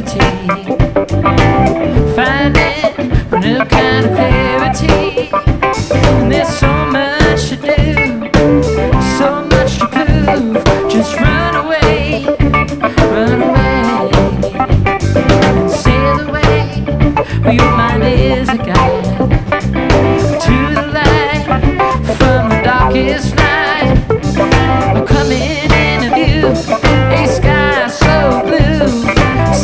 clarity, finding a new kind of clarity. And there's so much to do, so much to prove. Just run away, and sail away where your mind is a guide to the